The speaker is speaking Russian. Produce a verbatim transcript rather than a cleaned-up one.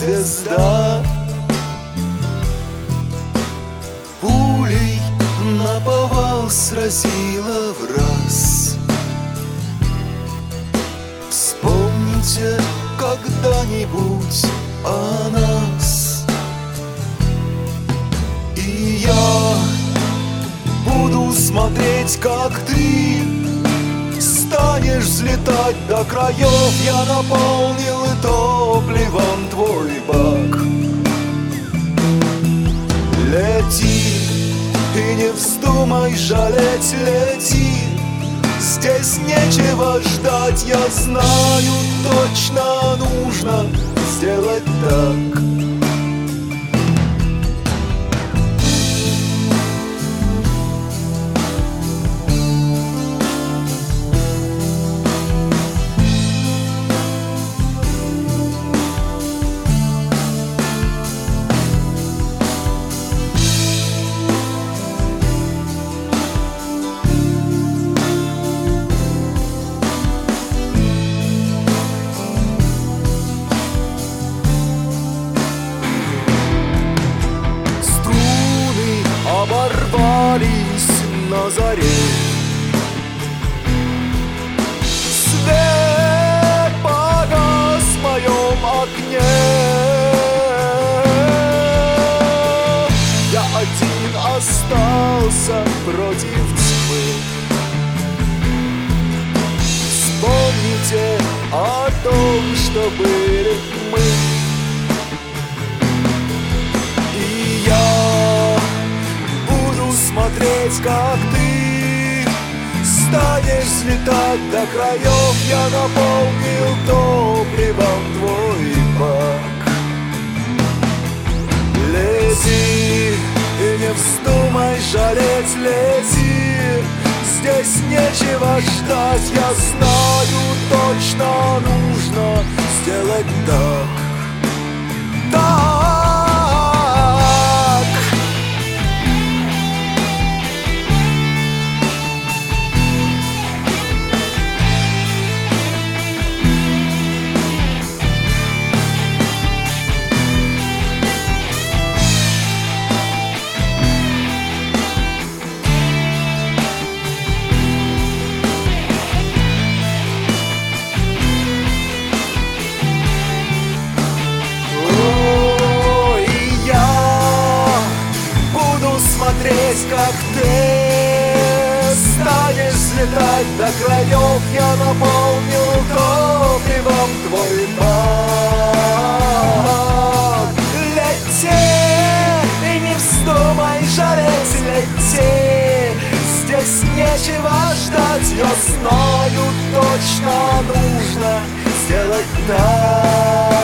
звезда. Пулей наповал сразила враз. Вспомните когда-нибудь о нас. И я буду смотреть, как ты станешь взлетать до краев. Я наполнил и топливом твой бак. Лети и не вздумай жалеть, лети. Здесь нечего ждать, я знаю, точно нужно сделать так. Оборвались на заре. Свет погас в моем окне. Я один остался против тьмы. Вспомните о том, что были мы. И я смотреть, как ты станешь взлетать до краев. Я наполнил топливом твой бак. Лети и не вздумай жалеть, лети. Здесь нечего ждать, я знаю, точно нужно сделать так. Так. Смотреть, как ты станешь взлетать до краев. Я наполнил топливом твой бак. Лети и не вздумай жалеть, лети. Здесь нечего ждать, я знаю, точно нужно сделать так.